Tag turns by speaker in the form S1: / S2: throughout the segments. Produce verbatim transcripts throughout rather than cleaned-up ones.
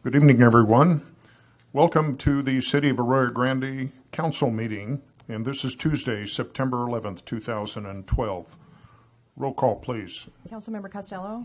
S1: Good evening, everyone. Welcome to the City of Arroyo Grande Council meeting, and this is Tuesday, September eleventh, two thousand twelve. Roll call, please.
S2: Councilmember Costello.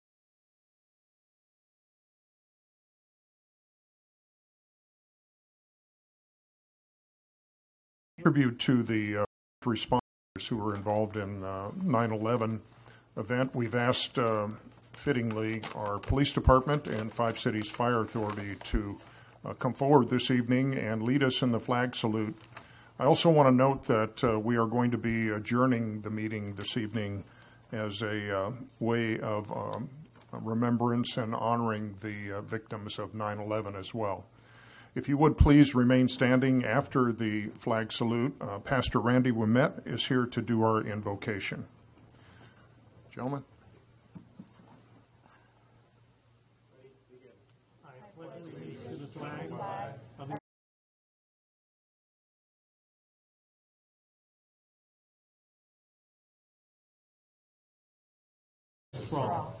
S1: Tribute to the uh, responders who were involved in uh, nine eleven event. We've asked, uh, fittingly, our police department and Five Cities Fire Authority to uh, come forward this evening and lead us in the flag salute. I also want to note that uh, we are going to be adjourning the meeting this evening as a uh, way of um, remembrance and honoring the uh, victims of nine eleven as well. If you would please remain standing after the flag salute. Uh, Pastor Randy Ouimet is here to do our invocation. Gentlemen.
S3: I pledge allegiance to the flag of the strong.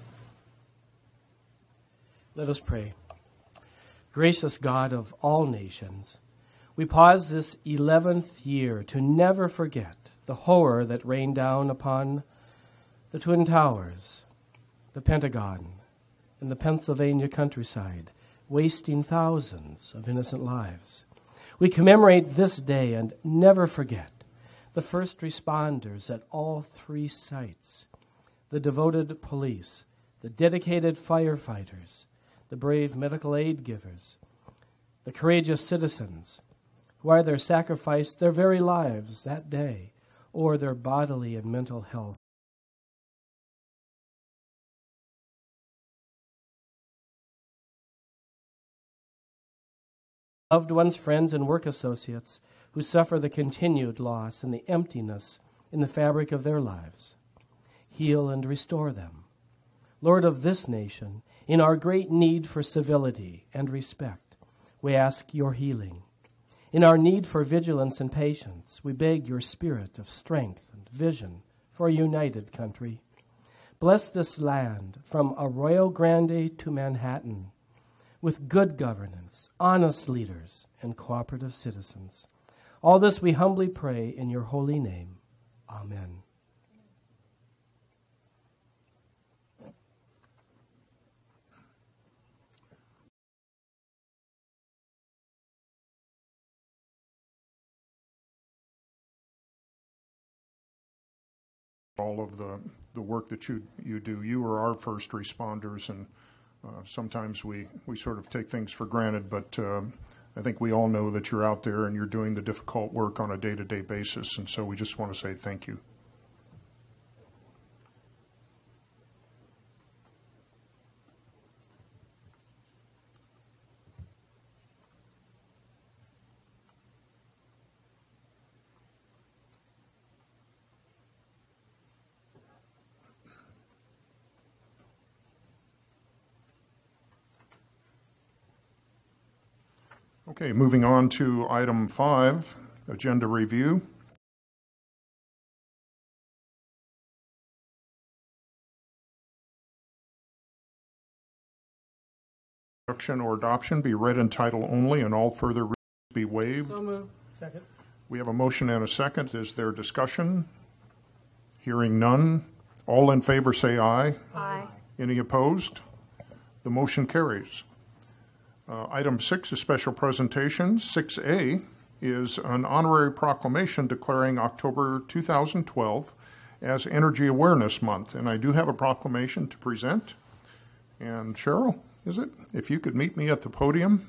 S3: Let us pray. Gracious God of all nations, we pause this eleventh year to never forget the horror that rained down upon the Twin Towers, the Pentagon, and the Pennsylvania countryside, wasting thousands of innocent lives. We commemorate this day and never forget the first responders at all three sites, the devoted police, the dedicated firefighters, the brave medical aid givers, the courageous citizens who either sacrificed their very lives that day or their bodily and mental health. Loved ones, friends, and work associates who suffer the continued loss and the emptiness in the fabric of their lives. Heal and restore them. Lord of this nation, in our great need for civility and respect, we ask your healing. In our need for vigilance and patience, we beg your spirit of strength and vision for a united country. Bless this land from Arroyo Grande to Manhattan with good governance, honest leaders, and cooperative citizens. All this we humbly pray in your holy name. Amen.
S1: All of the, the work that you, you do. You are our first responders, and uh, sometimes we, we sort of take things for granted, but uh, I think we all know that you're out there and you're doing the difficult work on a day-to-day basis, and so we just want to say thank you. Okay, moving on to item five, agenda review. Introduction or adoption be read in title only, and all further readings be waived.
S3: So moved. Second.
S1: We have a motion and a second. Is there discussion? Hearing none. All in favor say aye.
S2: Aye.
S1: Any opposed? The motion carries. Uh, item six is special presentations. six A is an honorary proclamation declaring October two thousand twelve as Energy Awareness Month. And I do have a proclamation to present. And Cheryl, is it? If you could meet me at the podium.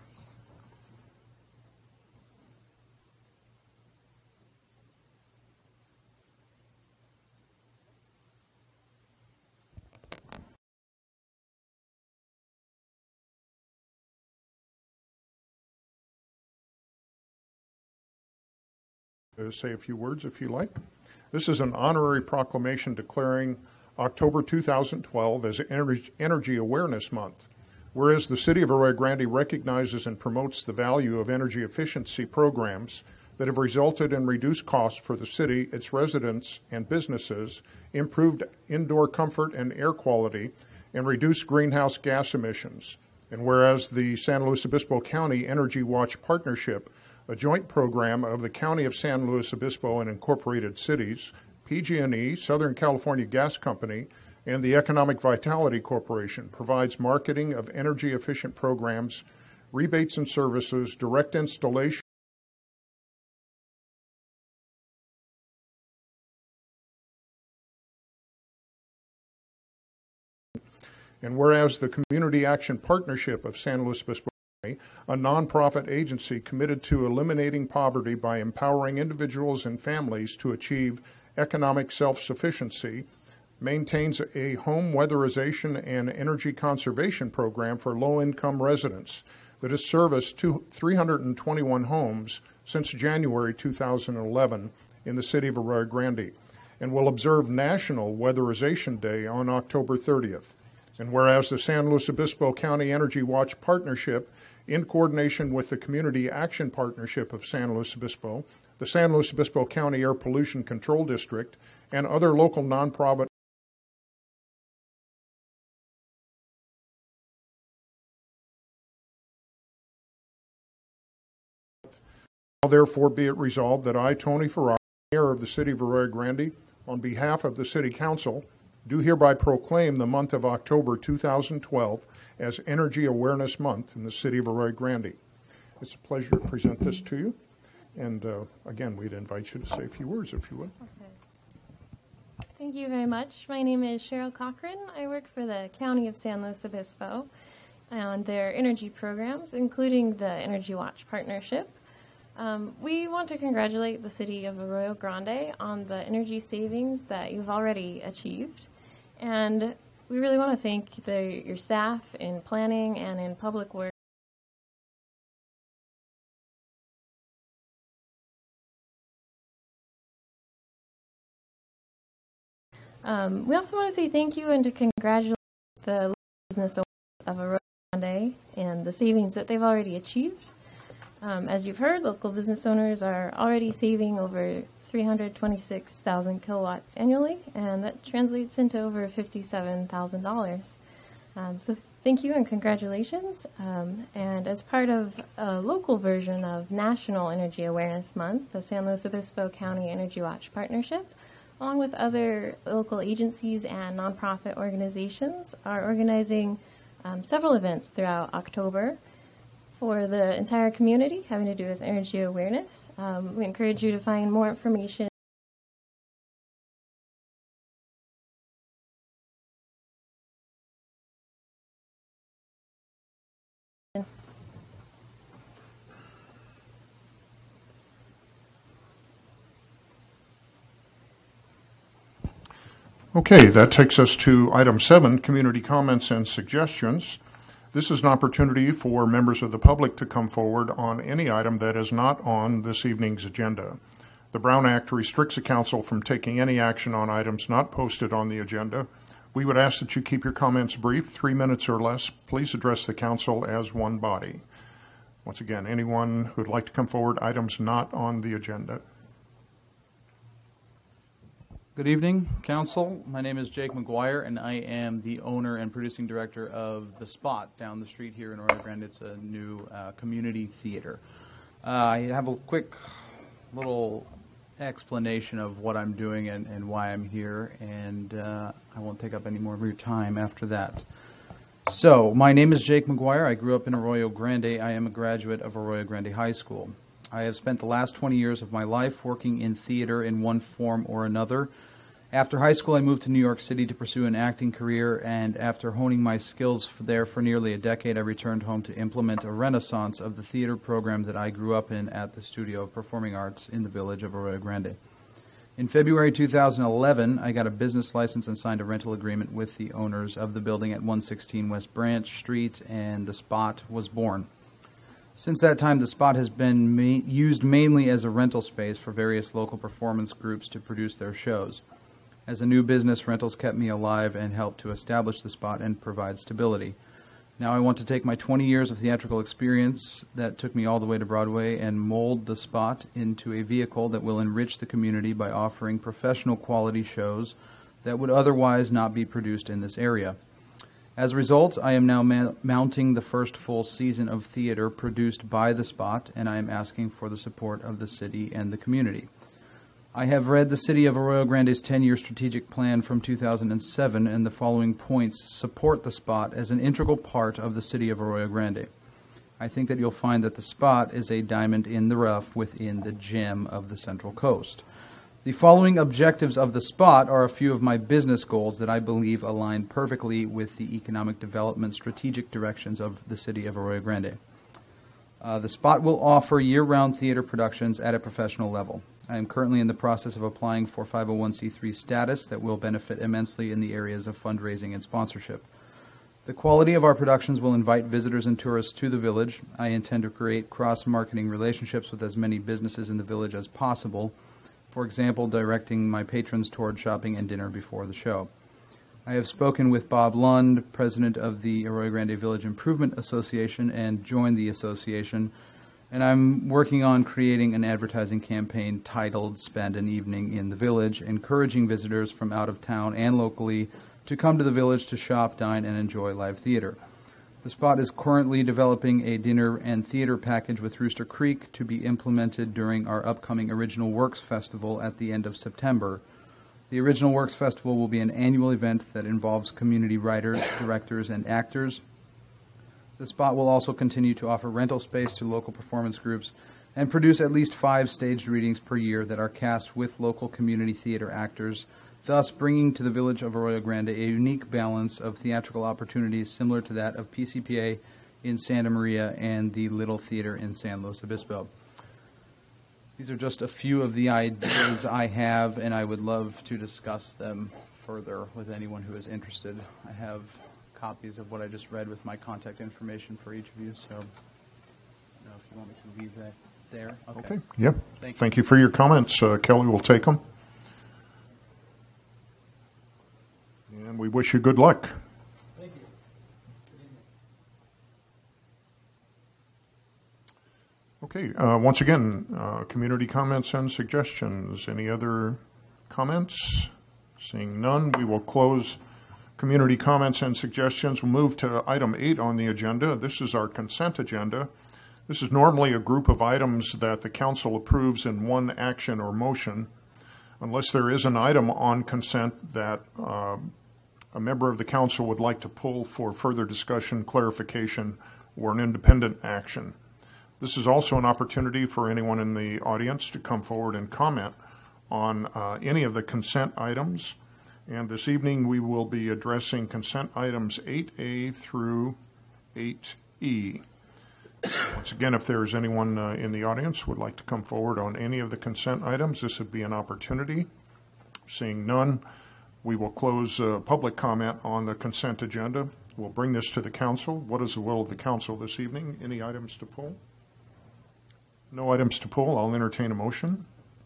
S1: Uh, say a few words if you like. This is an honorary proclamation declaring October two thousand twelve as Energy, Energy Awareness Month. Whereas the City of Arroyo Grande recognizes and promotes the value of energy efficiency programs that have resulted in reduced costs for the city, its residents, and businesses, improved indoor comfort and air quality, and reduced greenhouse gas emissions. And whereas the San Luis Obispo County Energy Watch Partnership, a joint program of the County of San Luis Obispo and incorporated cities, P G and E, Southern California Gas Company, and the Economic Vitality Corporation, provides marketing of energy-efficient programs, rebates and services, direct installation, and whereas the Community Action Partnership of San Luis Obispo County, a nonprofit agency committed to eliminating poverty by empowering individuals and families to achieve economic self-sufficiency, maintains a home weatherization and energy conservation program for low-income residents that has serviced three hundred twenty-one homes since January two thousand eleven in the city of Arroyo Grande, and will observe National Weatherization Day on October thirtieth. And whereas the San Luis Obispo County Energy Watch Partnership, in coordination with the Community Action Partnership of San Luis Obispo, the San Luis Obispo County Air Pollution Control District, and other local nonprofit therefore be it resolved that I, Tony Ferraro, Mayor of the City of Arroyo Grande, on behalf of the City Council, do hereby proclaim the month of October two thousand twelve as Energy Awareness Month in the City of Arroyo Grande. It's a pleasure to present this to you. And uh, again, we'd invite you to say a few words if you would.
S2: Okay. Thank you very much. My name is Cheryl Cochran. I work for the County of San Luis Obispo on their energy programs, including the Energy Watch Partnership. Um, we want to congratulate the City of Arroyo Grande on the energy savings that you've already achieved. And we really want to thank the, your staff in planning and in public works. Um, we also want to say thank you and to congratulate the business owners of Arroyo Grande and the savings that they've already achieved. Um, as you've heard, local business owners are already saving over three hundred twenty-six thousand kilowatts annually, and that translates into over fifty-seven thousand dollars. Um, so thank you and congratulations. Um, and as part of a local version of National Energy Awareness Month, the San Luis Obispo County Energy Watch Partnership, along with other local agencies and nonprofit organizations, are organizing um, several events throughout October for the entire community having to do with energy awareness. Um, we encourage you to find more information
S1: Okay, that takes us to item seven, community comments and suggestions. This is an opportunity for members of the public to come forward on any item that is not on this evening's agenda. The Brown Act restricts the council from taking any action on items not posted on the agenda. We would ask that you keep your comments brief, three minutes or less. Please address the council as one body. Once again, anyone who would like to come forward, items not on the agenda.
S4: Good evening, Council. My name is Jake McGuire, and I am the owner and producing director of The Spot down the street here in Arroyo Grande. It's a new uh, community theater. Uh, I have a quick little explanation of what I'm doing and, and why I'm here, and uh, I won't take up any more of your time after that. So, my name is Jake McGuire. I grew up in Arroyo Grande. I am a graduate of Arroyo Grande High School. I have spent the last twenty years of my life working in theater in one form or another. After high school, I moved to New York City to pursue an acting career, and after honing my skills there for nearly a decade, I returned home to implement a renaissance of the theater program that I grew up in at the Studio of Performing Arts in the village of Arroyo Grande. In February two thousand eleven, I got a business license and signed a rental agreement with the owners of the building at one sixteen West Branch Street, and The Spot was born. Since that time, The Spot has been ma- used mainly as a rental space for various local performance groups to produce their shows. As a new business, rentals kept me alive and helped to establish The Spot and provide stability. Now I want to take my twenty years of theatrical experience that took me all the way to Broadway and mold The Spot into a vehicle that will enrich the community by offering professional quality shows that would otherwise not be produced in this area. As a result, I am now ma- mounting the first full season of theater produced by The Spot, and I am asking for the support of the city and the community. I have read the City of Arroyo Grande's ten-year strategic plan from two thousand seven, and the following points support The Spot as an integral part of the City of Arroyo Grande. I think that you'll find that The Spot is a diamond in the rough within the gem of the Central Coast. The following objectives of The Spot are a few of my business goals that I believe align perfectly with the economic development strategic directions of the City of Arroyo Grande. Uh, the Spot will offer year-round theater productions at a professional level. I am currently in the process of applying for five oh one c three status that will benefit immensely in the areas of fundraising and sponsorship. The quality of our productions will invite visitors and tourists to the village. I intend to create cross-marketing relationships with as many businesses in the village as possible. For example, directing my patrons toward shopping and dinner before the show. I have spoken with Bob Lund, president of the Arroyo Grande Village Improvement Association, and joined the association, and I'm working on creating an advertising campaign titled Spend an Evening in the Village, encouraging visitors from out of town and locally to come to the village to shop, dine, and enjoy live theater. The Spot is currently developing a dinner and theater package with Rooster Creek to be implemented during our upcoming Original Works Festival at the end of September. The Original Works Festival will be an annual event that involves community writers, directors, and actors. The Spot will also continue to offer rental space to local performance groups and produce at least five staged readings per year that are cast with local community theater actors, thus bringing to the village of Arroyo Grande a unique balance of theatrical opportunities similar to that of P C P A in Santa Maria and the Little Theater in San Luis Obispo. These are just a few of the ideas I have, and I would love to discuss them further with anyone who is interested. I have copies of what I just read with my contact information for each of you, so I don't know if you want me to leave that there. Okay.
S1: Okay, yep.
S4: Thank you.
S1: Thank you for your comments. Uh, Kelly will take them. And we wish you good luck.
S3: Thank you.
S1: Okay, uh, once again, uh, community comments and suggestions. Any other comments? Seeing none, we will close community comments and suggestions. We'll move to item eight on the agenda. This is our consent agenda. This is normally a group of items that the council approves in one action or motion, unless there is an item on consent that uh, a member of the council would like to pull for further discussion, clarification, or an independent action. This is also an opportunity for anyone in the audience to come forward and comment on uh, any of the consent items. And this evening we will be addressing consent items eight A through eight E. Once again, if there is anyone uh, in the audience who would like to come forward on any of the consent items, this would be an opportunity. Seeing none, we will close uh, public comment on the consent agenda. We'll bring this to the council. What is the will of the council this evening? Any items to pull? No items to pull. I'll entertain a motion.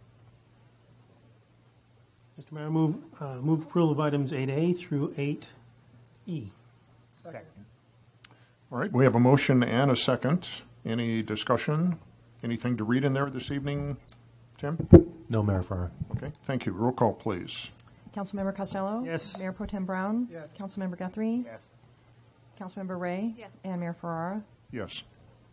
S5: Mister Mayor, move, uh, move approval of items eight A through eight E.
S6: Second.
S1: All right, we have a motion and a second. Any discussion? Anything to read in there this evening, Tim?
S6: No, Mayor Farrar.
S1: Okay, thank you. Roll call, please.
S7: Councilmember Costello?
S5: Yes.
S7: Mayor Pro Tem Brown?
S3: Yes.
S7: Councilmember Guthrie?
S6: Yes.
S7: Councilmember Ray?
S2: Yes.
S7: And Mayor Ferrara?
S1: Yes.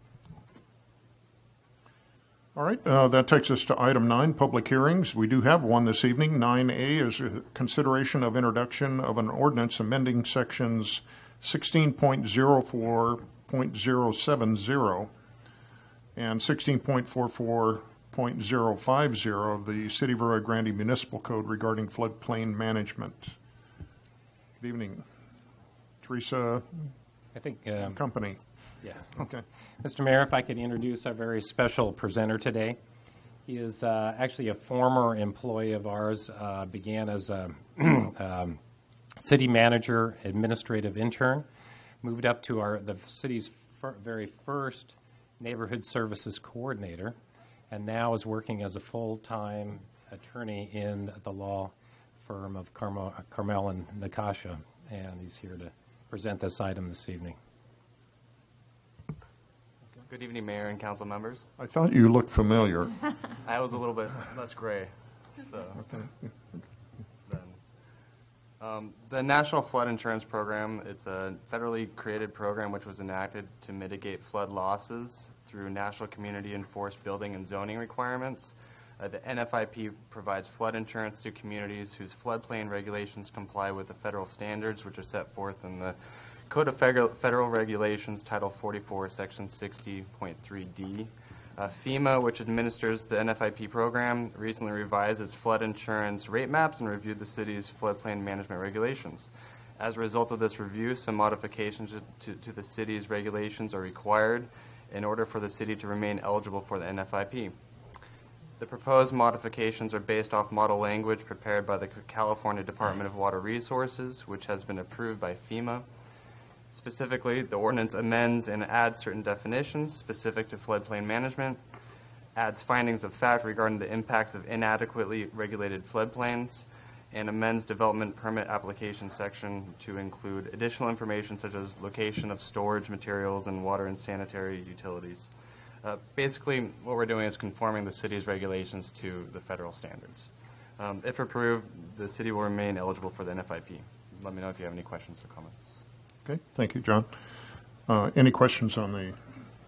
S1: All right, uh, that takes us to item nine, public hearings. We do have one this evening. nine A is a consideration of introduction of an ordinance amending sections sixteen point oh four point oh seven oh and sixteen point four four point oh five oh of the City of Arroyo Grande Municipal Code regarding floodplain management. Good evening. Teresa
S8: I think, um,
S1: Company.
S8: yeah.
S1: Okay.
S8: Mister Mayor, if I could introduce our very special presenter today. He is uh, actually a former employee of ours, uh, began as a um, city manager, administrative intern, moved up to our the city's fir- very first neighborhood services coordinator, and now is working as a full-time attorney in the law firm of Carmel, Carmel and Nakasha, and he's here to present this item this evening.
S9: Good evening, Mayor and council members.
S1: I thought you looked familiar.
S9: I was a little bit less gray, so then Um, the National Flood Insurance Program, it's a federally created program which was enacted to mitigate flood losses through national community enforced building and zoning requirements. Uh, the N F I P provides flood insurance to communities whose floodplain regulations comply with the federal standards, which are set forth in the Code of Federal, Federal Regulations, Title forty-four, Section sixty point three D. Uh, FEMA, which administers the N F I P program, recently revised its flood insurance rate maps and reviewed the city's floodplain management regulations. As a result of this review, some modifications to, to the city's regulations are required in order for the city to remain eligible for the N F I P. The proposed modifications are based off model language prepared by the California Department of Water Resources, which has been approved by FEMA. Specifically, the ordinance amends and adds certain definitions specific to floodplain management, adds findings of fact regarding the impacts of inadequately regulated floodplains, and amends development permit application section to include additional information such as location of storage materials and water and sanitary utilities. Uh, basically, what we're doing is conforming the city's regulations to the federal standards. Um, if approved, the city will remain eligible for the N F I P. Let me know if you have any questions or comments.
S1: Okay, thank you, John. Uh, any questions on the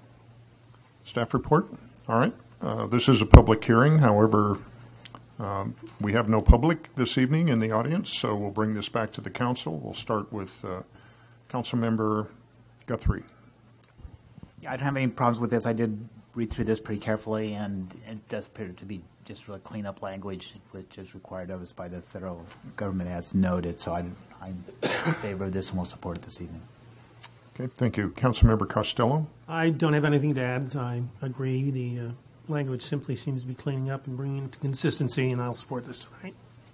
S1: staff report? All right. Uh, this is a public hearing. However, um, we have no public this evening in the audience, so we'll bring this back to the council. We'll start with uh, Councilmember Guthrie.
S10: Yeah, I don't have any problems with this. I did read through this pretty carefully, and it does appear to be just really clean-up language, which is required of us by the federal government as noted. So I, I'm in favor of this and will support it this evening.
S1: Okay, thank you. Councilmember Costello?
S5: I don't have anything to add. So I agree. The uh, language simply seems to be cleaning up and bringing it to consistency, and I'll support this tonight.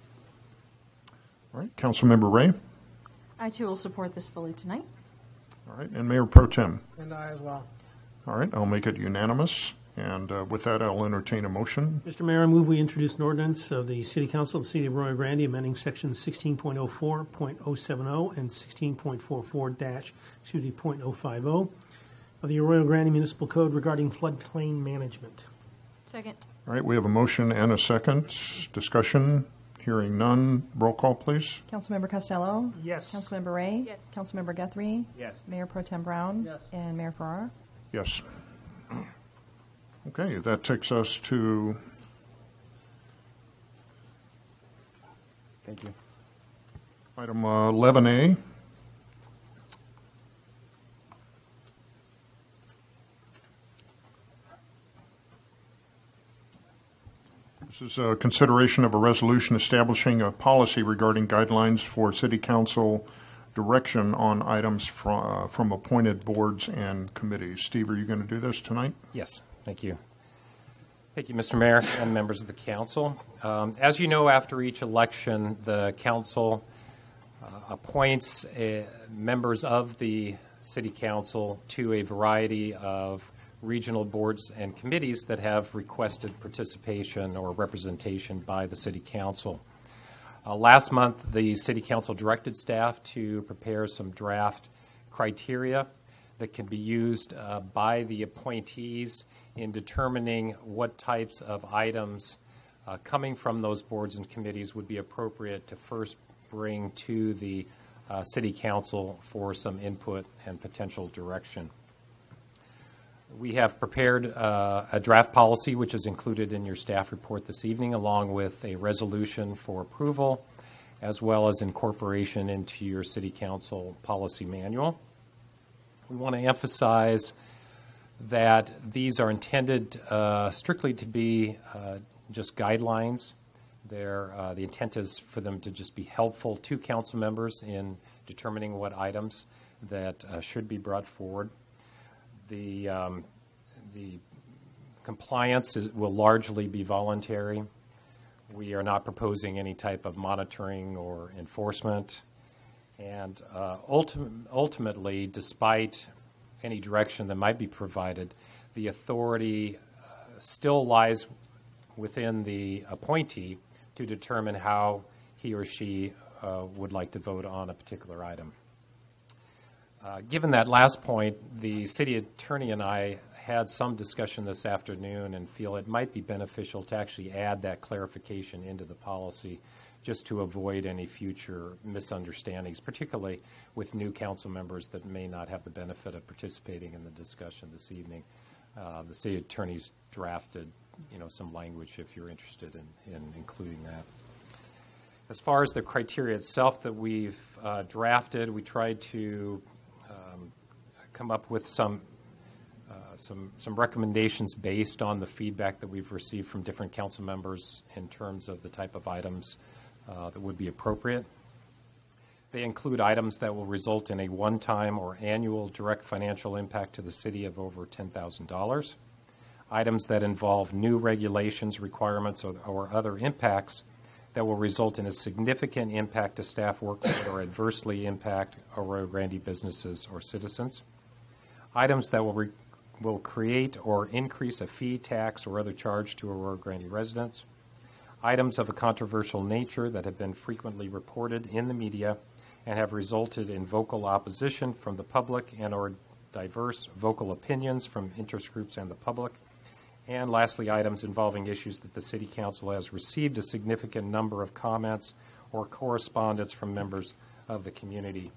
S1: All right, Councilmember Ray?
S7: I too will support this fully tonight.
S1: All right, and Mayor Pro Tem?
S5: And I as well.
S1: All right, I'll make it unanimous. And uh, with that, I'll entertain a motion.
S5: Mister Mayor, I move we introduce an ordinance of the City Council of the City of Arroyo Grande amending sections sixteen point oh four point oh seven oh and sixteen point four four dash, excuse me, point oh five oh of the Arroyo Grande Municipal Code regarding floodplain management.
S2: Second.
S1: All right, we have a motion and a second. Discussion. Hearing none. Roll call, please.
S7: Councilmember Costello?
S5: Yes.
S7: Councilmember Ray?
S2: Yes.
S7: Councilmember Guthrie?
S10: Yes.
S7: Mayor Pro Tem Brown?
S5: Yes.
S7: And Mayor Ferrara?
S1: Yes. Okay, that takes us to
S10: Thank you.
S1: item uh, eleven A. This is a consideration of a resolution establishing a policy regarding guidelines for City Council direction on items from, uh, from appointed boards and committees. Steve, are you going to do this tonight?
S8: Yes, thank you. Thank you, Mister Mayor and members of the council. Um, as you know, after each election, the council uh, appoints uh, members of the city council to a variety of regional boards and committees that have requested participation or representation by the city council. Uh, last month, the city council directed staff to prepare some draft criteria that can be used uh, by the appointees in determining what types of items uh, coming from those boards and committees would be appropriate to first bring to the uh, city council for some input and potential direction. We have prepared uh, a draft policy, which is included in your staff report this evening, along with a resolution for approval, as well as incorporation into your city council policy manual. We want to emphasize that these are intended uh, strictly to be uh, just guidelines. They're, uh, the intent is for them to just be helpful to council members in determining what items that uh, should be brought forward. The, um, the compliance is, will largely be voluntary. We are not proposing any type of monitoring or enforcement. And uh, ultim- ultimately, despite any direction that might be provided, the authority uh, still lies within the appointee to determine how he or she uh, would like to vote on a particular item. Uh, given that last point, the city attorney and I had some discussion this afternoon and feel it might be beneficial to actually add that clarification into the policy just to avoid any future misunderstandings, particularly with new council members that may not have the benefit of participating in the discussion this evening. Uh, the city attorney's drafted, you know, some language if you're interested in, in including that. As far as the criteria itself that we've uh, drafted, we tried to um, come up with some uh, some some recommendations based on the feedback that we've received from different council members in terms of the type of items uh, that would be appropriate. They include items that will result in a one-time or annual direct financial impact to the city of over ten thousand dollars. Items that involve new regulations, requirements, or, or other impacts that will result in a significant impact to staff workload or adversely impact Arroyo Grande businesses or citizens. Items that will, re- will create or increase a fee, tax, or other charge to Arroyo Grande residents. Items of a controversial nature that have been frequently reported in the media and have resulted in vocal opposition from the public and or diverse vocal opinions from interest groups and the public. And lastly, items involving issues that the City Council has received a significant number of comments or correspondence from members of the community.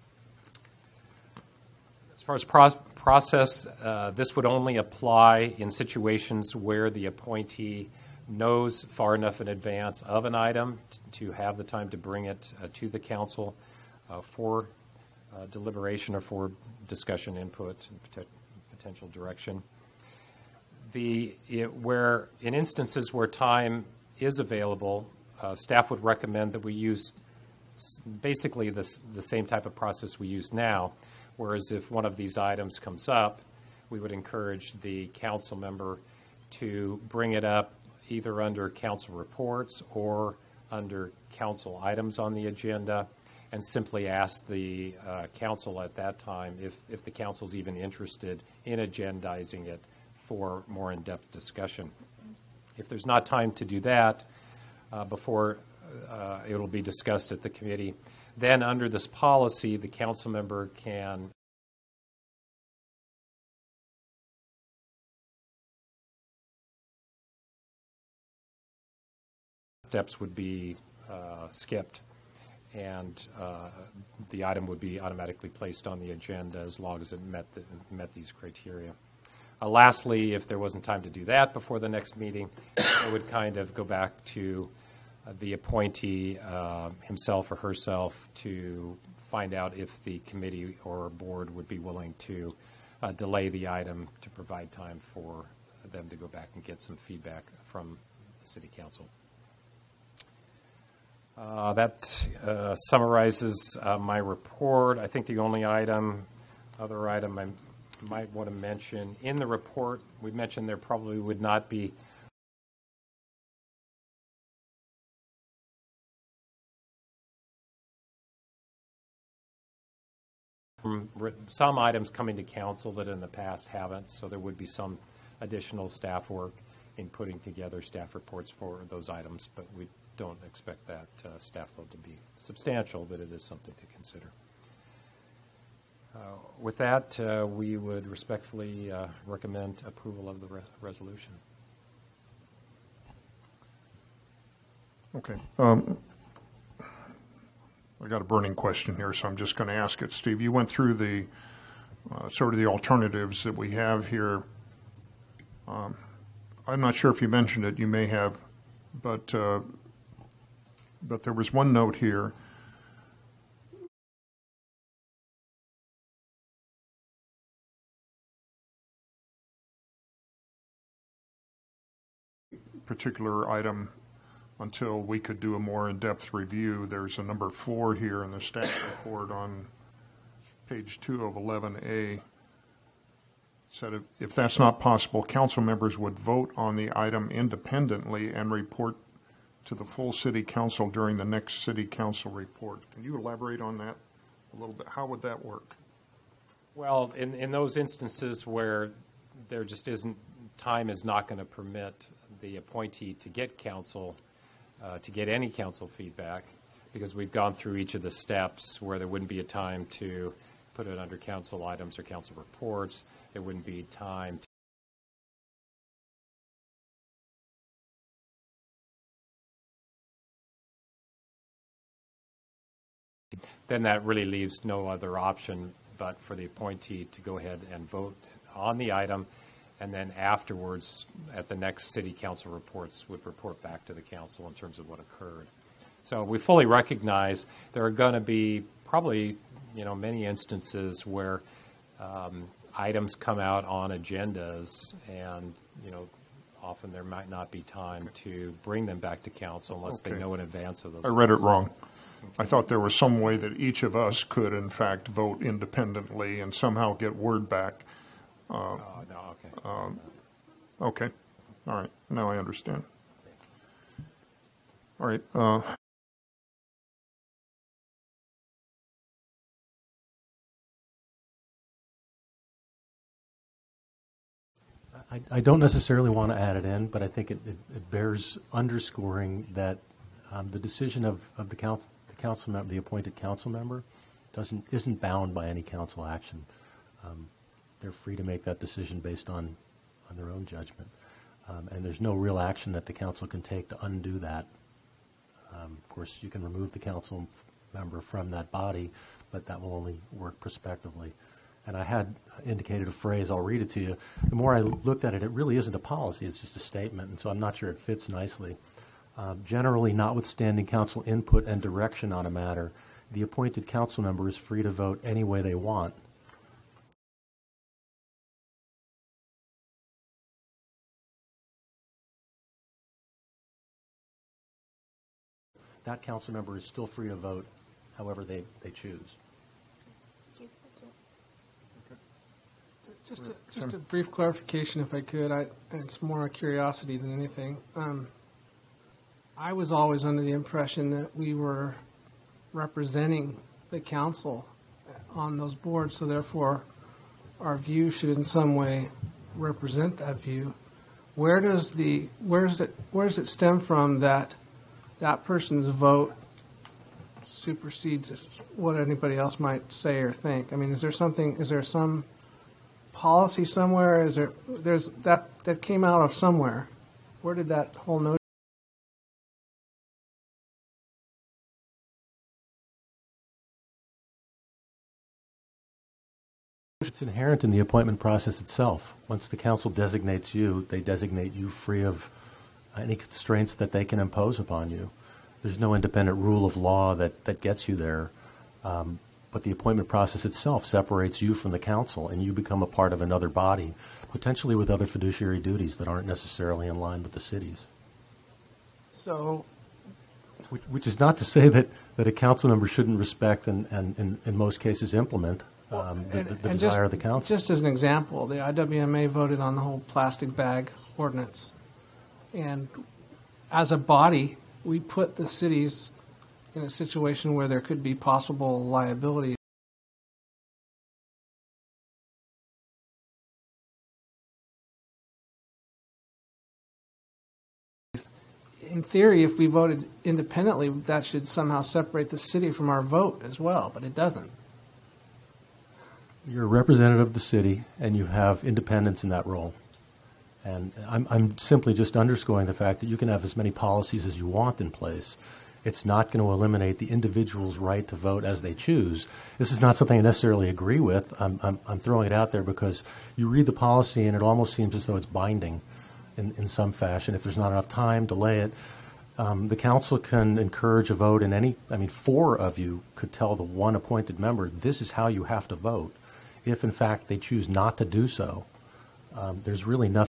S8: As far as pro- process, uh, this would only apply in situations where the appointee knows far enough in advance of an item t- to have the time to bring it uh, to the council uh, for uh, deliberation or for discussion, input, and pot- potential direction. The it, where in instances where time is available, uh, staff would recommend that we use s- basically the the same type of process we use now. Whereas if one of these items comes up, we would encourage the council member to bring it up either under council reports or under council items on the agenda, and simply ask the uh, council at that time if if the council's even interested in agendizing it for more in-depth discussion. If there's not time to do that uh, before uh, it will be discussed at the committee, then under this policy, the council member can steps would be uh, skipped, and uh, the item would be automatically placed on the agenda as long as it met the, met these criteria. Uh, lastly, if there wasn't time to do that before the next meeting, it would kind of go back to uh, the appointee uh, himself or herself to find out if the committee or board would be willing to uh, delay the item to provide time for them to go back and get some feedback from the City Council. Uh, that uh, summarizes uh, my report. I think the only item, other item I might want to mention in the report, we mentioned there probably would not be some items coming to council that in the past haven't, so there would be some additional staff work in putting together staff reports for those items, but we don't expect that uh, staff load to be substantial, but it is something to consider. Uh, with that, uh, we would respectfully uh, recommend approval of the re- resolution.
S1: Okay. Um, I got a burning question here, so I'm just going to ask it. Steve, you went through the uh, sort of the alternatives that we have here. Um, I'm not sure if you mentioned it. You may have, but uh, but there was one note here. Particular item until we could do a more in-depth review. There's a number four here in the staff report on page two of eleven A. Said if, if that's not possible, council members would vote on the item independently and report to the full city council during the next city council report. Can you elaborate on that a little bit? How would that work?
S8: Well, in, in those instances where there just isn't, time is not going to permit the appointee to get council, uh, to get any council feedback, because we've gone through each of the steps where there wouldn't be a time to put it under council items or council reports. There wouldn't be time to then that really leaves no other option but for the appointee to go ahead and vote on the item, and then afterwards, at the next city council reports, would report back to the council in terms of what occurred. So we fully recognize there are going to be probably, you know, many instances where um, items come out on agendas, and, you know, often there might not be time to bring them back to council unless
S1: Okay.
S8: they know in advance of those.
S1: I read it wrong. I thought there was some way that each of us could, in fact, vote independently and somehow get word back.
S8: Uh, no, okay.
S1: Okay. All right. Now I understand. All right. Uh,
S6: I, I don't necessarily want to add it in, but I think it, it, it bears underscoring that um, the decision of, of the council, the council member, the appointed council member, doesn't isn't bound by any council action. Um, they're free to make that decision based on, on their own judgment, um, and there's no real action that the council can take to undo that. Um, of course, you can remove the council member from that body, but that will only work prospectively. And I had indicated a phrase, I'll read it to you. The more I looked at it, it really isn't a policy, it's just a statement, and so I'm not sure it fits nicely. Um, generally, notwithstanding council input and direction on a matter, the appointed council member is free to vote any way they want. That council member is still free to vote however they, they choose.
S11: Just a, just a brief clarification, if I could. I, it's more a curiosity than anything. Um, I was always under the impression that we were representing the council on those boards, so therefore our view should in some way represent that view. Where does the where does it where does it stem from that that person's vote supersedes what anybody else might say or think? I mean, is there something? Is there some policy somewhere? Is there there's that that came out of somewhere? Where did that whole notion?
S6: It's inherent in the appointment process itself. Once the council designates you, they designate you free of any constraints that they can impose upon you. There's no independent rule of law that, that gets you there. Um, but the appointment process itself separates you from the council, and you become a part of another body, potentially with other fiduciary duties that aren't necessarily in line with the city's.
S11: So,
S6: Which, which is not to say that, that a council member shouldn't respect and, and, and in most cases, implement um, the, the, the
S11: and
S6: desire
S11: just,
S6: of the council.
S11: Just as an example, the I W M A voted on the whole plastic bag ordinance. And as a body, we put the cities in a situation where there could be possible liability. In theory, if we voted independently, that should somehow separate the city from our vote as well, but it doesn't.
S6: You're a representative of the city, and you have independence in that role. And I'm, I'm simply just underscoring the fact that you can have as many policies as you want in place. It's not going to eliminate the individual's right to vote as they choose. This is not something I necessarily agree with. I'm, I'm, I'm throwing it out there because you read the policy and it almost seems as though it's binding in, in some fashion. If there's not enough time, delay it. Um, the council can encourage a vote in any, I mean, four of you could tell the one appointed member, this is how you have to vote. If, in fact, they choose not to do so, um, there's really nothing.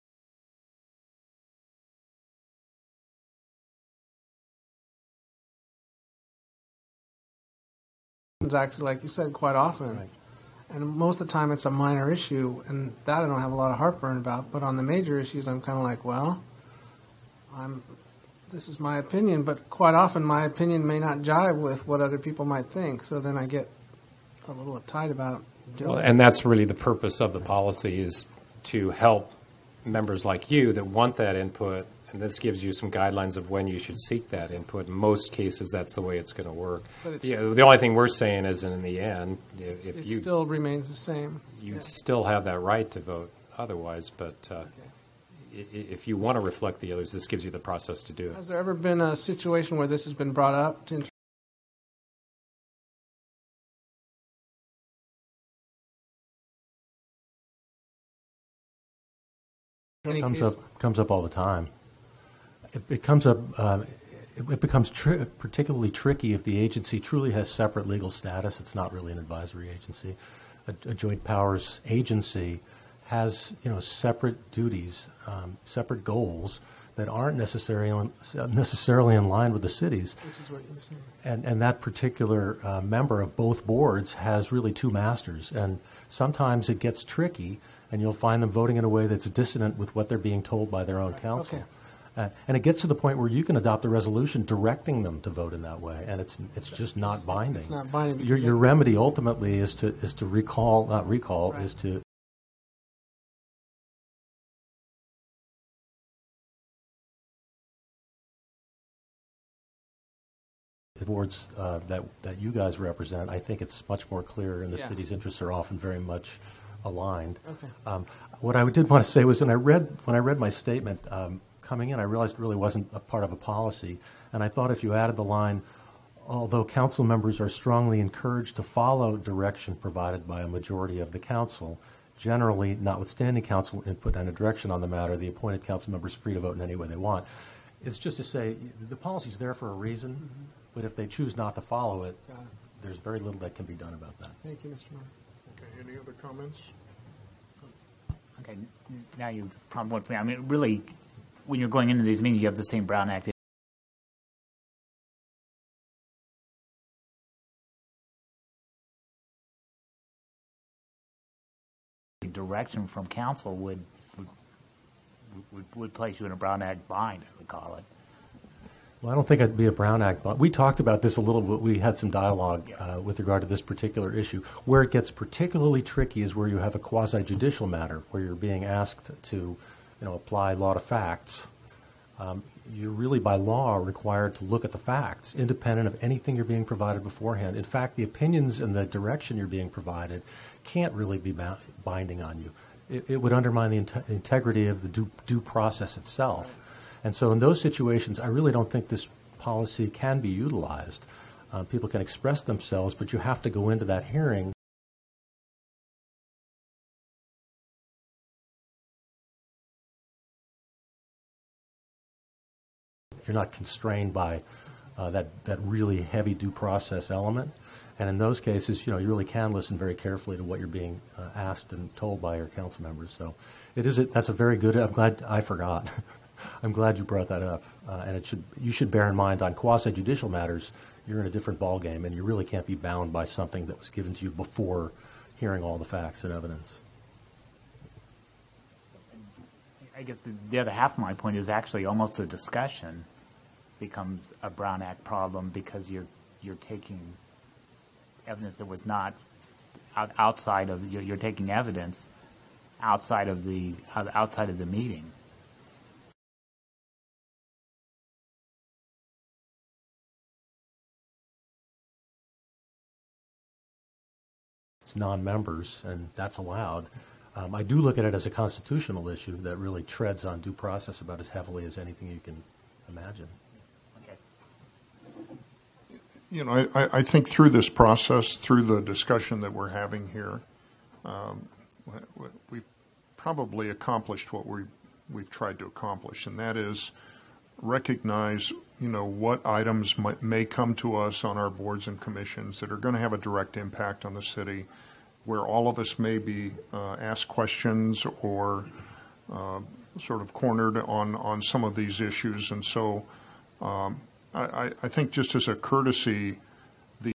S11: Actually, like you said, quite often.
S6: Right.
S11: And most of the time it's a minor issue, and that I don't have a lot of heartburn about. But on the major issues, I'm kind of like, well, I'm. This is my opinion, but quite often my opinion may not jive with what other people might think. So then I get a little uptight about doing
S8: Well,
S11: it.
S8: and that's really the purpose of the policy, is to help members like you that want that input, and this gives you some guidelines of when you should seek that input. In most cases, that's the way it's going to work.
S11: But it's-
S8: The, the only thing we're saying is, in the end, if, if
S11: It
S8: you
S11: still remains the same.
S8: you
S11: Yeah.
S8: still have that right to vote otherwise, but uh, i- i- if you want to reflect the others, this gives you the process to do it.
S11: Has there ever been a situation where this has been brought up in any
S6: comes
S11: case?
S6: up comes up all the time. It, it comes up. Um, it, it becomes tri- particularly tricky if the agency truly has separate legal status. It's not really an advisory agency. A, a joint powers agency has, you know, separate duties, um, separate goals that aren't necessarily necessarily in line with the city's.
S11: Which is what you were saying.
S6: And and that particular uh, member of both boards has really two masters, and sometimes it gets tricky, and you'll find them voting in a way that's dissonant with what they're being told by their own counsel.
S11: Okay.
S6: Uh, and it gets to the point where you can adopt a resolution directing them to vote in that way, and it's it's just not binding.
S11: It's not binding.
S6: Your
S11: because
S6: your
S11: it-
S6: remedy ultimately is to is to recall, not recall,
S11: Right.
S6: is to the boards uh, that that you guys represent. I think it's much more clear, and the
S11: Yeah.
S6: city's interests are often very much aligned.
S11: Okay.
S6: Um, what I did want to say was when I read when I read my statement um, coming in, I realized it really wasn't a part of a policy, and I thought if you added the line, although council members are strongly encouraged to follow direction provided by a majority of the council, generally, notwithstanding council input and a direction on the matter, the appointed council members are free to vote in any way they want. It's just to say the policy's there for a reason,
S11: Mm-hmm.
S6: but if they choose not to follow it,
S11: Got it.
S6: there's very little that can be done about that.
S11: Thank you, Mister Mayor.
S1: Okay, any other comments?
S10: Okay, n- now you prompt one for me. I mean, really, when you're going into these meetings, you have the same Brown Act. Direction from council would would, would would place you in a Brown Act bind, I would call it.
S6: Well, I don't think it'd be a Brown Act, but we talked about this a little bit. We had some dialogue uh, with regard to this particular issue. Where it gets particularly tricky is where you have a quasi-judicial matter, where you're being asked to, you know, apply law to facts. Um, you're really, by law, required to look at the facts, independent of anything you're being provided beforehand. In fact, the opinions and the direction you're being provided can't really be bound, binding on you. It, it would undermine the inte- integrity of the due, due process itself. And so in those situations, I really don't think this policy can be utilized. Uh, people can express themselves, but you have to go into that hearing you're not constrained by uh, that, that really heavy due process element. And in those cases, you know, you really can listen very carefully to what you're being uh, asked and told by your council members. So it is a, that's a very good, I'm glad I forgot. I'm glad you brought that up. Uh, and it should you should bear in mind on quasi-judicial matters, you're in a different ballgame, and you really can't be bound by something that was given to you before hearing all the facts and evidence.
S10: I guess the, the other half of my point is actually almost a discussion becomes a Brown Act problem because you're you're taking evidence that was not out, outside of you're, you're taking evidence outside of the outside of the meeting.
S6: It's non-members, and that's allowed. Um, I do look at it as a constitutional issue that really treads on due process about as heavily as anything you can imagine.
S10: Okay.
S1: You know, I, I think through this process, through the discussion that we're having here, um, we- we've probably accomplished what we, we've tried to accomplish, and that is recognize, you know, what items might, may come to us on our boards and commissions that are going to have a direct impact on the city, where all of us may be uh, asked questions or uh, sort of cornered on, on some of these issues. And so um, I, I think just as a courtesy, the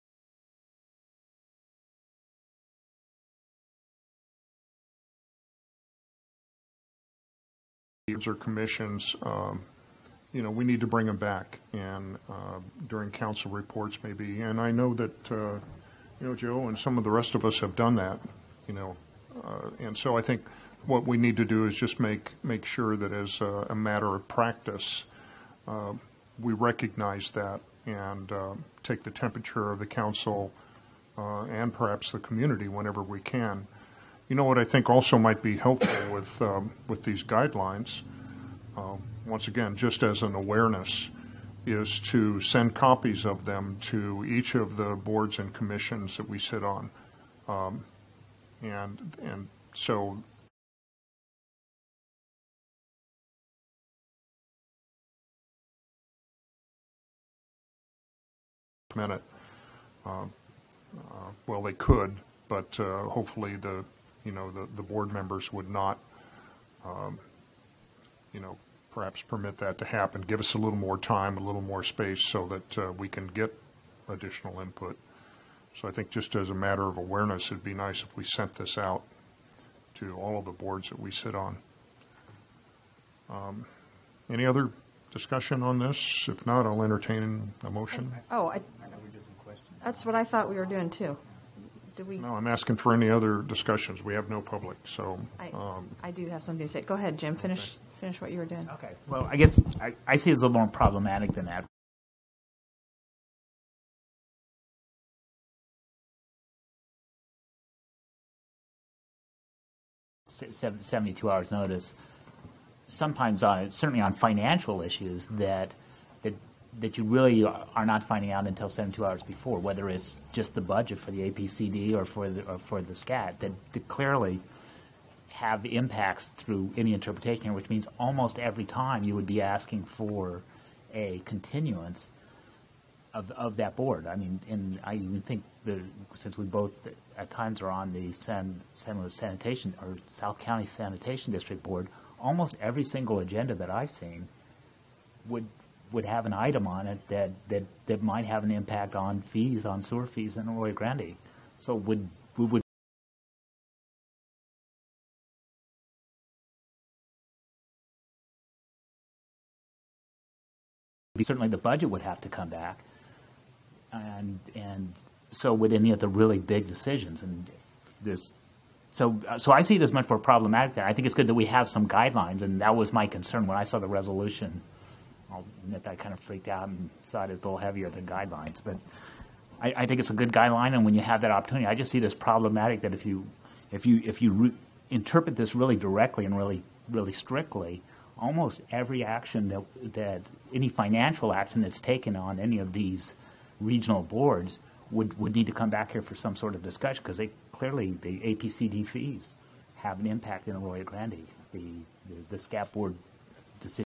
S1: boards or commissions, um, you know, we need to bring them back and uh, during council reports maybe. And I know that, uh, you know, Joe and some of the rest of us have done that, you know. Uh, and so I think what we need to do is just make, make sure that as a, a matter of practice, uh, we recognize that and uh, take the temperature of the council uh, and perhaps the community whenever we can. You know what I think also might be helpful with, um, with these guidelines, uh, once again, just as an awareness, is to send copies of them to each of the boards and commissions that we sit on. Um, and, and so minute. Uh, uh, well, they could, but uh, hopefully the, you know, the, the board members would not, um, you know, perhaps permit that to happen. Give us a little more time, a little more space so that uh, we can get additional input. So I think just as a matter of awareness, it'd be nice if we sent this out to all of the boards that we sit on. Um, any other discussion on this? If not, I'll entertain a motion.
S7: Oh, I, that's what I thought we were doing too. Did we?
S1: No, I'm asking for any other discussions. We have no public, so.
S7: I,
S1: um,
S7: I do have something to say. Go ahead, Jim. Finish finish what you were doing.
S10: Okay. Well, I guess I, I see it as a little more problematic than that. Seven, seventy-two hours notice. Sometimes, on, certainly on financial issues, that that that you really are not finding out until seventy-two hours before, whether it's just the budget for the A P C D or for the or for the SCAT, that, that clearly have impacts through any interpretation, which means almost every time you would be asking for a continuance of of that board. I mean, and I even think that since we both at times are on the San San Luis Sanitation or South County Sanitation District Board, almost every single agenda that I've seen would would have an item on it that, that, that might have an impact on fees, on sewer fees in Arroyo Grande. So would we would certainly the budget would have to come back, and and so would any of the really big decisions. And this, so so I see it as much more problematic there. I think it's good that we have some guidelines, and that was my concern when I saw the resolution. I'll admit that I kind of freaked out and saw it as a little heavier than guidelines, but I, I think it's a good guideline. And when you have that opportunity, I just see it as problematic that if you if you if you re- interpret this really directly and really really strictly, almost every action that that any financial action that's taken on any of these regional boards would, would need to come back here for some sort of discussion, because they clearly the A P C D fees have an impact in Arroyo Grande. The the, the SCAT board decision.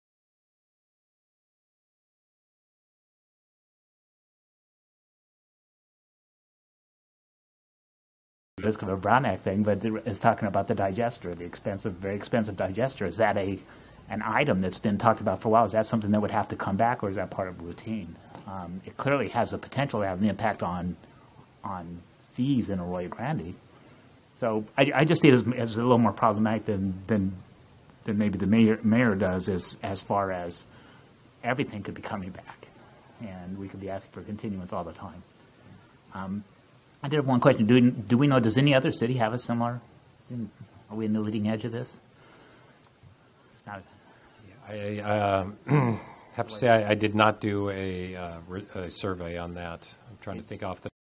S10: Risk of a Brown Act thing, but it's talking about the digester, the expensive, very expensive digester. Is that a an item that's been talked about for a while? Is that something that would have to come back, or is that part of routine? Um, it clearly has the potential to have an impact on on fees in Arroyo Grande. So I, I just see it as, as a little more problematic than than than maybe the mayor mayor does, as as far as everything could be coming back, and we could be asking for continuance all the time. Um, I did have one question. Do we, do we know, does any other city have a similar, are we in the leading edge of this? It's not.
S8: I uh, have to say I, I did not do a, uh, re- a survey on that. I'm trying to think off the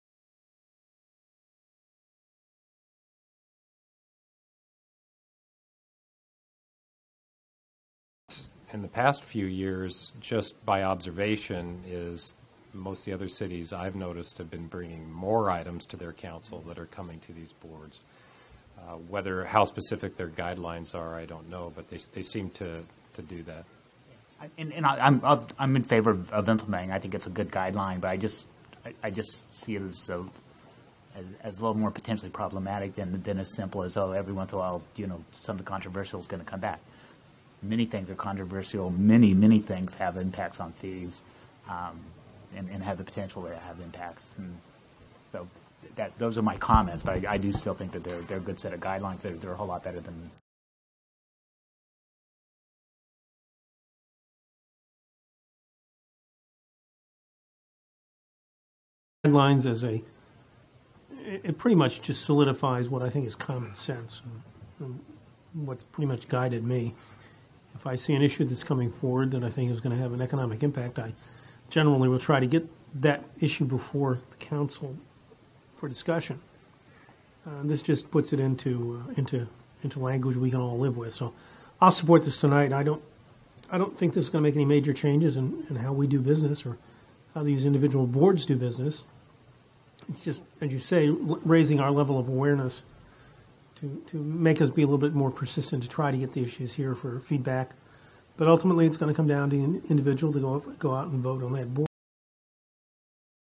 S8: in the past few years, just by observation, is most of the other cities I've noticed have been bringing more items to their council that are coming to these boards. Uh, whether how specific their guidelines are, I don't know, but they they seem to, to do that.
S10: And, and I, I'm I'm in favor of, of implementing. I think it's a good guideline, but I just I, I just see it as so as, as a little more potentially problematic than than as simple as, oh, every once in a while, you know, something controversial is going to come back. Many things are controversial. Many many things have impacts on fees. Um, And, and have the potential to have impacts, and so that those are my comments. But I, I do still think that they're they're a good set of guidelines. They're, they're a whole lot better than.
S5: Guidelines as a, it, it pretty much just solidifies what I think is common sense, and, and what's pretty much guided me. If I see an issue that's coming forward that I think is going to have an economic impact, I generally will try to get that issue before the council for discussion. Uh, this just puts it into uh, into into language we can all live with. So I'll support this tonight. I don't I don't think this is going to make any major changes in, in how we do business or how these individual boards do business. It's just, as you say, l- raising our level of awareness to, to make us be a little bit more persistent to try to get the issues here for feedback. But ultimately, it's going to come down to the individual to go, go out and vote on that board.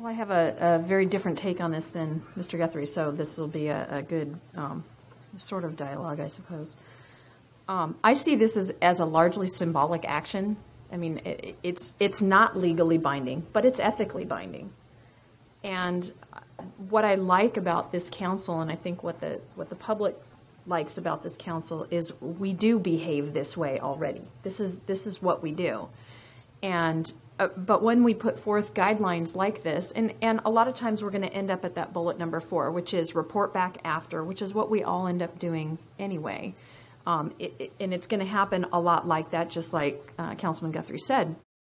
S7: I have a, a very different take on this than Mister Guthrie, so this will be a, a good um, sort of dialogue, I suppose. Um, I see this as, as a largely symbolic action. I mean, it, it's it's not legally binding, but it's ethically binding. And what I like about this council, and I think what the what the public likes about this council, is we do behave this way already. This is this is what we do. And uh, but when we put forth guidelines like this, and, and a lot of times we're going to end up at that bullet number four, which is report back after, which is what we all end up doing anyway. Um, it, it, and it's going to happen a lot like that, just like uh, Councilman Guthrie said.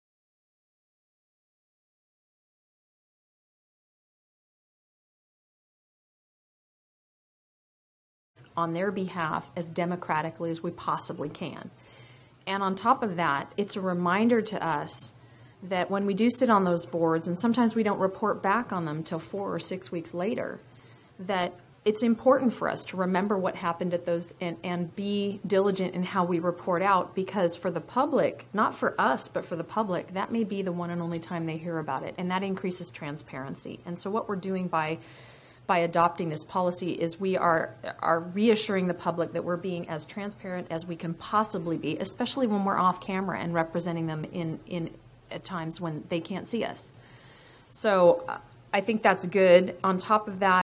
S7: On their behalf as democratically as we possibly can. And on top of that, it's a reminder to us that when we do sit on those boards, and sometimes we don't report back on them till four or six weeks later, that it's important for us to remember what happened at those and, and be diligent in how we report out, because for the public, not for us, but for the public, that may be the one and only time they hear about it, and that increases transparency. And so what we're doing by by adopting this policy is we are are reassuring the public that we're being as transparent as we can possibly be, especially when we're off camera and representing them in, in at times when they can't see us. So uh, I think that's good. On top of that,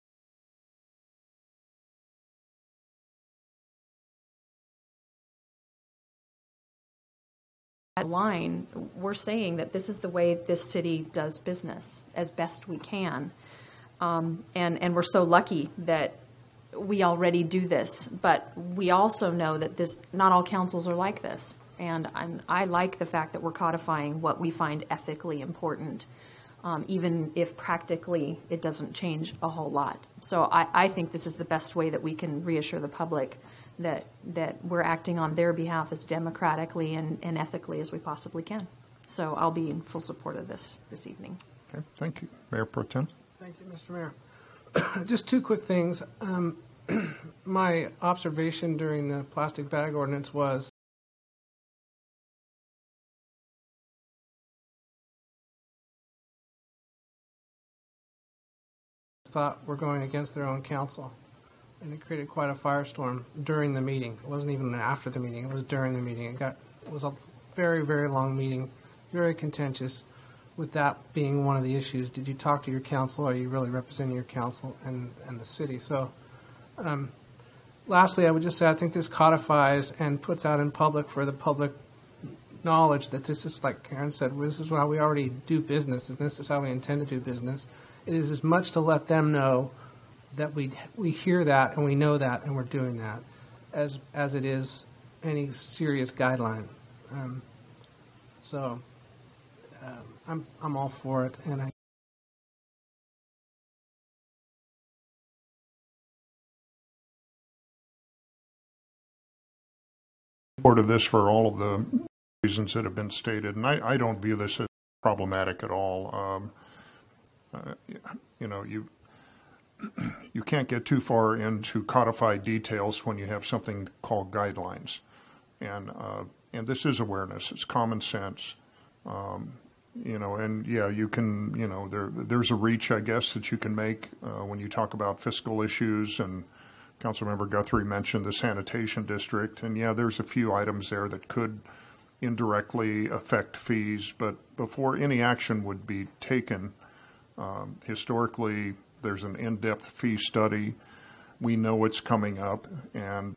S7: line, we're saying that this is the way this city does business as best we can. Um, and, and we're so lucky that we already do this, but we also know that this, not all councils are like this. And I'm, I like the fact that we're codifying what we find ethically important, um, even if practically it doesn't change a whole lot. So I, I think this is the best way that we can reassure the public that that we're acting on their behalf as democratically and, and ethically as we possibly can. So I'll be in full support of this this evening.
S1: Okay, thank you. Mayor Pro Tem.
S11: Thank you, Mister Mayor. Just two quick things. Um, my observation during the plastic bag ordinance was thought were going against their own council. And it created quite a firestorm during the meeting. It wasn't even after the meeting. It was during the meeting. It got it was a very, very long meeting, very contentious, with that being one of the issues. Did you talk to your council? Are you really representing your council and, and the city? So um, lastly, I would just say I think this codifies and puts out in public for the public knowledge that this is, like Karen said, this is how we already do business, and this is how we intend to do business. It is as much to let them know that we we hear that and we know that and we're doing that, as as it is any serious guideline. Um, so um, I'm I'm all for it, and I.
S1: Support of this for all of the reasons that have been stated, and I, I don't view this as problematic at all. Um, uh, you know, you. You can't get too far into codified details when you have something called guidelines, and uh, and this is awareness. It's common sense, um, you know. And yeah, you can, you know, there there's a reach, I guess, that you can make uh, when you talk about fiscal issues. And Councilmember Guthrie mentioned the sanitation district, and yeah, there's a few items there that could indirectly affect fees. But before any action would be taken, um, historically, there's an in-depth fee study. We know it's coming up, and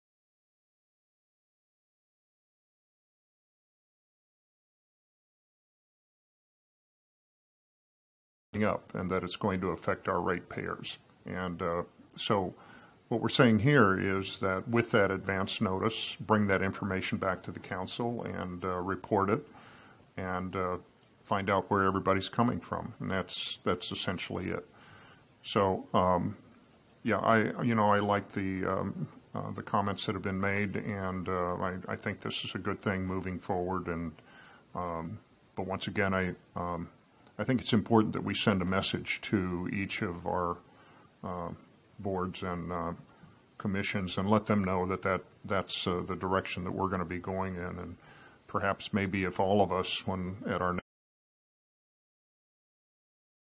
S1: up, and that it's going to affect our ratepayers. And uh, so what we're saying here is that with that advance notice, bring that information back to the council and uh, report it, and uh, find out where everybody's coming from. And that's that's essentially it. So, um, yeah, I you know I like the um, uh, the comments that have been made, and uh, I, I think this is a good thing moving forward. And um, but once again, I um, I think it's important that we send a message to each of our uh, boards and uh, commissions and let them know that, that that's uh, the direction that we're going to be going in, and perhaps maybe if all of us, when at our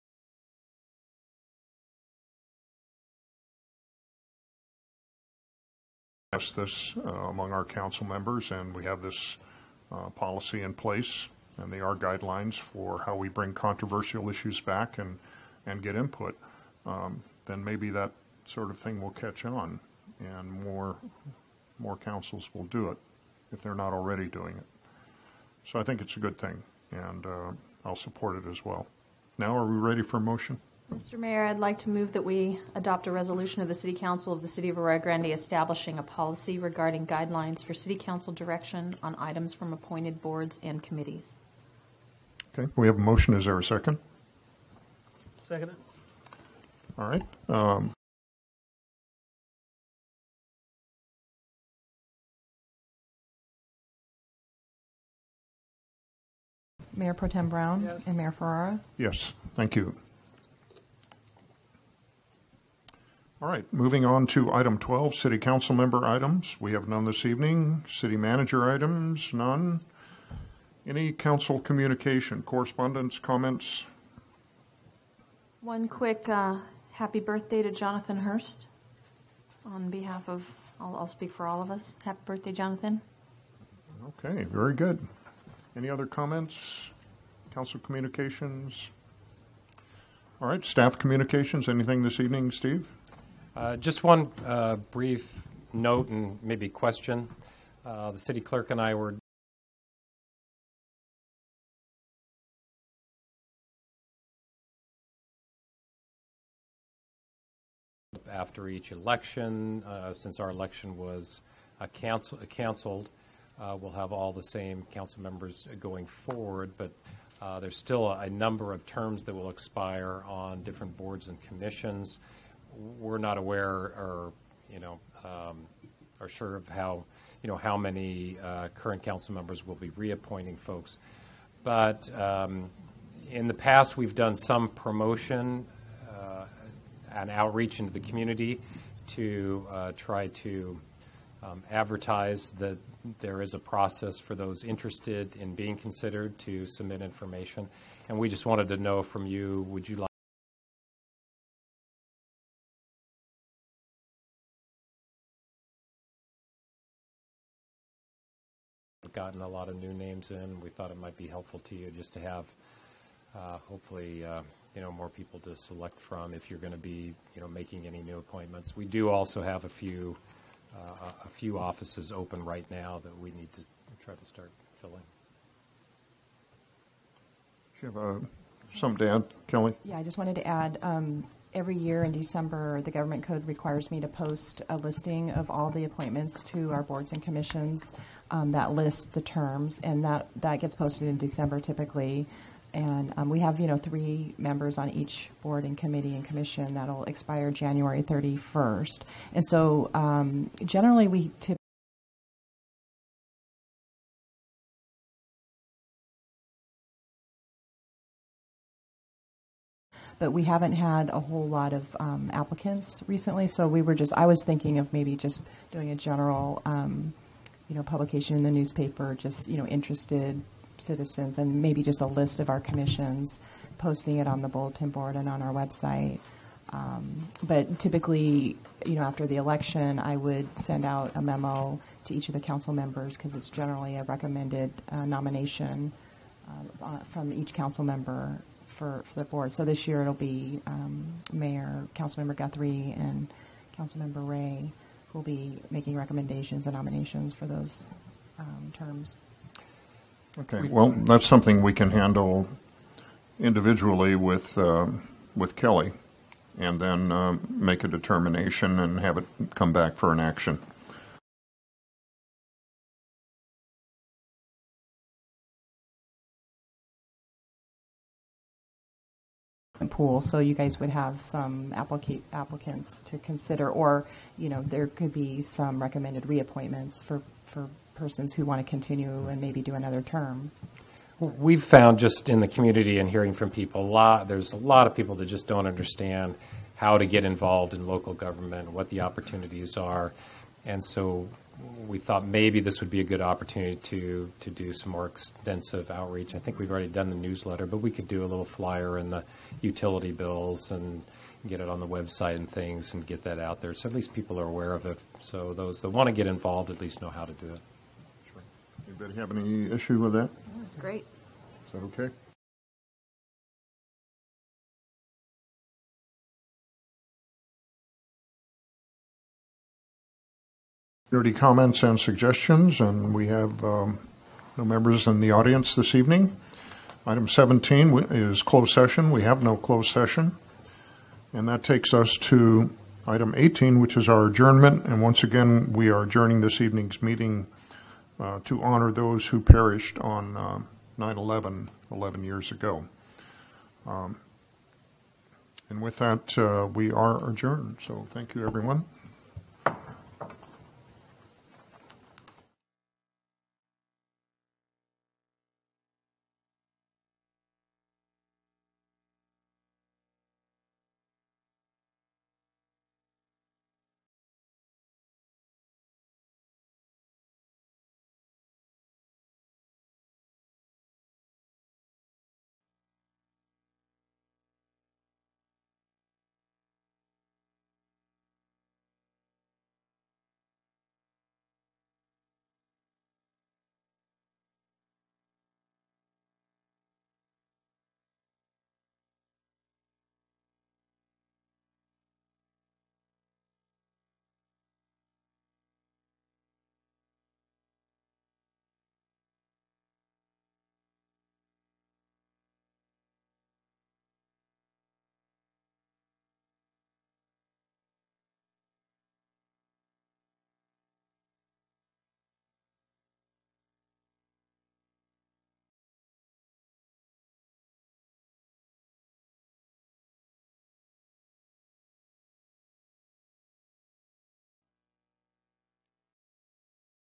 S1: discussed this uh, among our council members, and we have this uh, policy in place, and they are guidelines for how we bring controversial issues back and, and get input, um, then maybe that sort of thing will catch on, and more, more councils will do it if they're not already doing it. So I think it's a good thing, and uh, I'll support it as well. Now, are we ready for a motion?
S7: Mister Mayor, I'd like to move that we adopt a resolution of the City Council of the City of Arroyo Grande establishing a policy regarding guidelines for City Council direction on items from appointed boards and committees.
S1: Okay, we have a motion. Is there a second?
S5: Second.
S1: All right. Um,
S12: Mayor Pro Tem Brown
S11: Yes.
S12: and Mayor Ferrara.
S1: yes, thank you. All right, moving on to item twelve, city council member items. We have none this evening. City manager items, none. Any council communication, correspondence, comments?
S7: One quick uh, happy birthday to Jonathan Hurst on behalf of, I'll, I'll speak for all of us. Happy birthday, Jonathan.
S1: Okay, very good. Any other comments? Council communications? All right, staff communications, anything this evening, Steve?
S8: Uh, just one uh, brief note and maybe question. Uh, the city clerk and I were after each election, uh, since our election was uh, cancel, uh, canceled, uh, we'll have all the same council members going forward, but uh, there's still a, a number of terms that will expire on different boards and commissions. We're not aware or, you know, um, are sure of how, you know, how many uh, current council members will be reappointing folks. But um, in the past, we've done some promotion uh, and outreach into the community to uh, try to um, advertise that there is a process for those interested in being considered to submit information. And we just wanted to know from you, would you like gotten a lot of new names in. We thought it might be helpful to you just to have, uh, hopefully, uh, you know, more people to select from if you're going to be, you know, making any new appointments. We do also have a few, uh, a few offices open right now that we need to try to start filling.
S1: Do you have uh, something to add, Kelly?
S12: Yeah, I just wanted to add, um, every year in December, the government code requires me to post a listing of all the appointments to our boards and commissions um, that lists the terms, and that, that gets posted in December typically. And um, we have, you know, three members on each board and committee and commission that'll expire January thirty-first. And so um, generally we typically but we haven't had a whole lot of um, applicants recently. So we were just, I was thinking of maybe just doing a general, um, you know, publication in the newspaper, just, you know, interested citizens, and maybe just a list of our commissions, posting it on the bulletin board and on our website. Um, but typically, you know, after the election, I would send out a memo to each of the council members because it's generally a recommended uh, nomination uh, uh, from each council member For, for the board. So this year it'll be um, Mayor, Councilmember Guthrie, and Councilmember Ray who will be making recommendations and nominations for those um, terms.
S1: Okay, well, that's something we can handle individually with um, with Kelly, and then um, make a determination and have it come back for an action.
S12: Pool, so you guys would have some applica- applicants to consider, or you know, there could be some recommended reappointments for for persons who want to continue and maybe do another term.
S8: We've found just in the community and hearing from people, a lot, there's a lot of people that just don't understand how to get involved in local government, what the opportunities are, and so we thought maybe this would be a good opportunity to to do some more extensive outreach. I think we've already done the newsletter, but we could do a little flyer in the utility bills and, get it on the website and things and get that out there. So at least people are aware of it. So those that want to get involved at least know how to do it.
S1: Sure. Anybody have any issue with that?
S7: Yeah, that's great.
S1: Is that okay? Community comments and suggestions, and we have um, no members in the audience this evening. Item seventeen is closed session. We have no closed session. And that takes us to item eighteen, which is our adjournment. And once again, we are adjourning this evening's meeting uh, to honor those who perished on uh, nine eleven, eleven years ago. Um, and with that, uh, we are adjourned. So thank you, everyone.